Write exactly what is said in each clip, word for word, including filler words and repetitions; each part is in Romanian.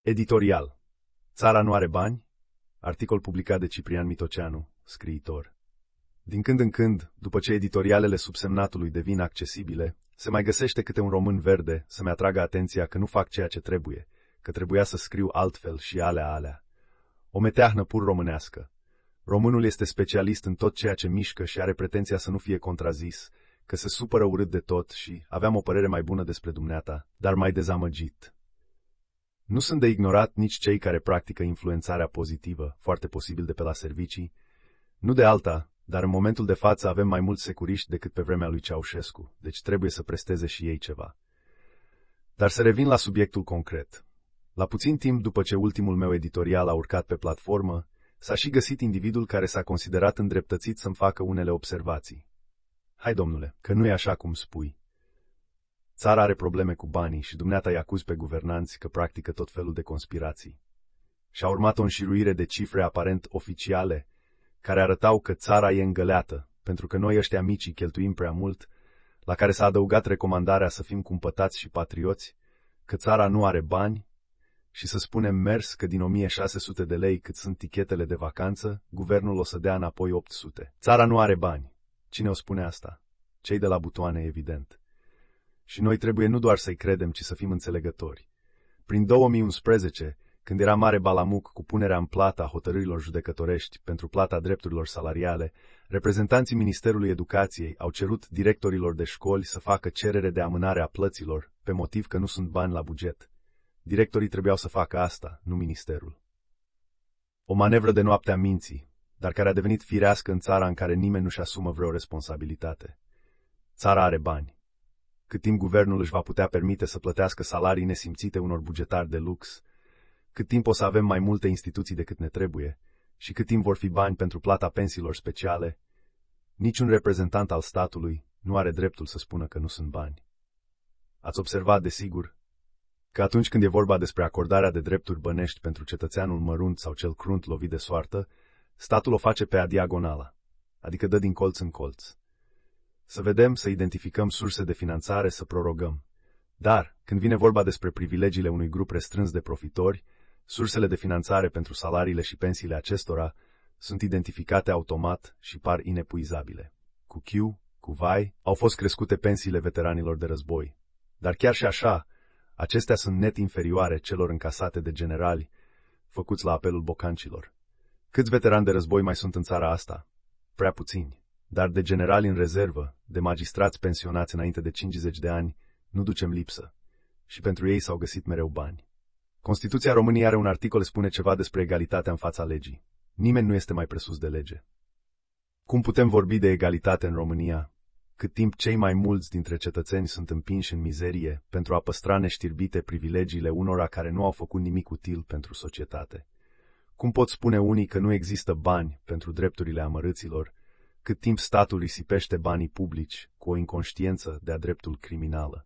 Editorial. Țara nu are bani? Articol publicat de Ciprian Mitoceanu, scriitor. Din când în când, după ce editorialele subsemnatului devin accesibile, se mai găsește câte un român verde să-mi atragă atenția că nu fac ceea ce trebuie, că trebuia să scriu altfel și alea alea. O meteahnă pur românească. Românul este specialist în tot ceea ce mișcă și are pretenția să nu fie contrazis, că se supără urât de tot și aveam o părere mai bună despre dumneata, dar mai dezamăgit. Nu sunt de ignorat nici cei care practică influențarea pozitivă, foarte posibil de pe la servicii, nu de alta, dar în momentul de față avem mai mulți securiști decât pe vremea lui Ceaușescu, deci trebuie să presteze și ei ceva. Dar să revin la subiectul concret. La puțin timp după ce ultimul meu editorial a urcat pe platformă, s-a și găsit individul care s-a considerat îndreptățit să-mi facă unele observații. Hai, domnule, că nu e așa cum spui. Țara are probleme cu banii și dumneata îi acuzi pe guvernanți că practică tot felul de conspirații. Și-a urmat o înșiruire de cifre aparent oficiale, care arătau că țara e îngăleată, pentru că noi ăștia micii cheltuim prea mult, la care s-a adăugat recomandarea să fim cumpătați și patrioți, că țara nu are bani, și să spunem mers că din o mie șase sute de lei cât sunt tichetele de vacanță, guvernul o să dea înapoi opt sute. Țara nu are bani. Cine o spune asta? Cei de la butoane, evident. Și noi trebuie nu doar să-i credem, ci să fim înțelegători. Prin două mii unsprezece, când era mare balamuc cu punerea în plată a hotărârilor judecătorești pentru plata drepturilor salariale, reprezentanții Ministerului Educației au cerut directorilor de școli să facă cerere de amânare a plăților, pe motiv că nu sunt bani la buget. Directorii trebuiau să facă asta, nu ministerul. O manevră de noaptea minții, dar care a devenit firească în țara în care nimeni nu-și asumă vreo responsabilitate. Țara are bani. Cât timp guvernul își va putea permite să plătească salarii nesimțite unor bugetari de lux, cât timp o să avem mai multe instituții decât ne trebuie, și cât timp vor fi bani pentru plata pensiilor speciale, niciun reprezentant al statului nu are dreptul să spună că nu sunt bani. Ați observat, desigur, că atunci când e vorba despre acordarea de drepturi bănești pentru cetățeanul mărunt sau cel crunt lovit de soartă, statul o face pe a diagonala, adică dă din colț în colț. Să vedem, să identificăm surse de finanțare, să prorogăm. Dar, când vine vorba despre privilegiile unui grup restrâns de profitori, sursele de finanțare pentru salariile și pensiile acestora sunt identificate automat și par inepuizabile. Cu Q, cu vai, au fost crescute pensiile veteranilor de război. Dar chiar și așa, acestea sunt net inferioare celor încasate de generali, făcuți la apelul bocancilor. Câți veterani de război mai sunt în țara asta? Prea puțini. Dar de generali în rezervă, de magistrați pensionați înainte de cincizeci de ani, nu ducem lipsă. Și pentru ei s-au găsit mereu bani. Constituția României are un articol, spune ceva despre egalitatea în fața legii. Nimeni nu este mai presus de lege. Cum putem vorbi de egalitate în România, cât timp cei mai mulți dintre cetățeni sunt împinși în mizerie pentru a păstra neștirbite privilegiile unora care nu au făcut nimic util pentru societate? Cum pot spune unii că nu există bani pentru drepturile amărâților, cât timp statul risipește banii publici cu o inconștiență de-a dreptul criminală?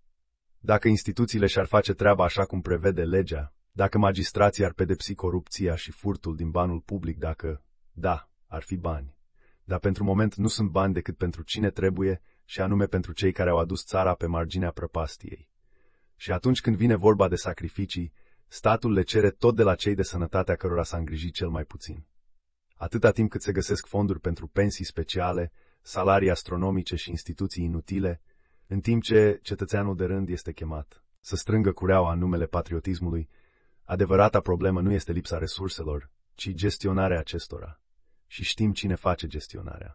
Dacă instituțiile și-ar face treaba așa cum prevede legea, dacă magistrații ar pedepsi corupția și furtul din banul public, dacă, da, ar fi bani. Dar pentru moment nu sunt bani decât pentru cine trebuie, și anume pentru cei care au adus țara pe marginea prăpastiei. Și atunci când vine vorba de sacrificii, statul le cere tot de la cei de sănătatea cărora s-a îngrijit cel mai puțin. Atâta timp cât se găsesc fonduri pentru pensii speciale, salarii astronomice și instituții inutile, în timp ce cetățeanul de rând este chemat să strângă cureaua în numele patriotismului, adevărata problemă nu este lipsa resurselor, ci gestionarea acestora. Și știm cine face gestionarea.